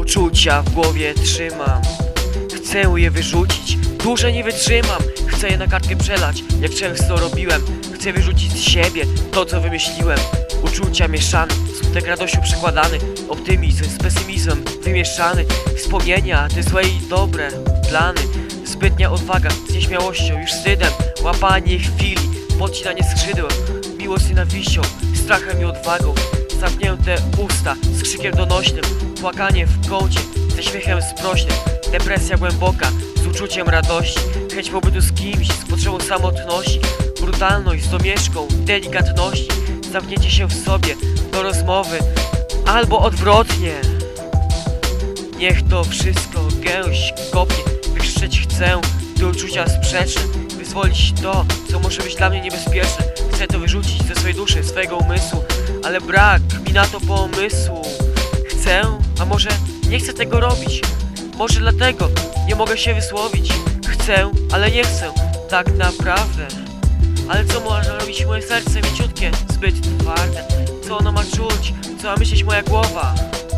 Uczucia w głowie trzymam, chcę je wyrzucić, dłużej nie wytrzymam. Chcę je na kartkę przelać, jak często robiłem. Chcę wyrzucić z siebie to, co wymyśliłem. Uczucia mieszane, smutek radością przekładany, optymizm z pesymizmem wymieszany. Wspomnienia, te złe i dobre plany. Zbytnia odwaga z nieśmiałością, już wstydem. Łapanie chwili, podcinanie skrzydła. Miłość z nienawiścią, strachem i odwagą. Zamknięte usta z krzykiem donośnym. Płakanie w kącie, ze śmiechem sprośnym. Depresja głęboka, z uczuciem radości. Chęć pobytu z kimś, z potrzebą samotności. Brutalność z domieszką delikatności. Zamknięcie się w sobie do rozmowy, albo odwrotnie. Niech to wszystko gęś kopnie. Wykrzyczeć chcę, gdy uczucia sprzeczne. Wyzwolić to, co może być dla mnie niebezpieczne. Chcę to wyrzucić ze swojej duszy, swojego umysłu, ale brak mi na to pomysłu. Chcę, a może nie chcę tego robić. Może dlatego nie mogę się wysłowić. Chcę, ale nie chcę, tak naprawdę. Ale co może robić moje serce mięciutkie, zbyt twarde? Co ono ma czuć? Co ma myśleć moja głowa?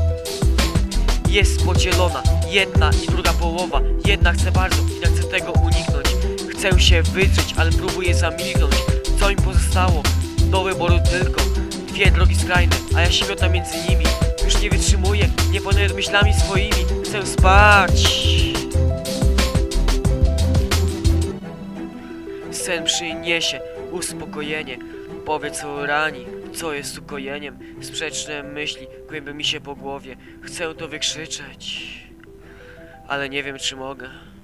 Jest podzielona, jedna i druga połowa. Jedna chce bardzo, inna chce tego uniknąć. Chcę się wydrzeć, ale próbuję zamilknąć. Co mi pozostało? Do wyboru tylko dwie drogi skrajne, a ja się miotam między nimi. Już nie wytrzymuję, nie panuję myślami swoimi. Chcę spać. Sen przyniesie uspokojenie. Powie, co rani, co jest ukojeniem. Sprzeczne myśli głębią mi się po głowie. Chcę to wykrzyczeć, ale nie wiem, czy mogę.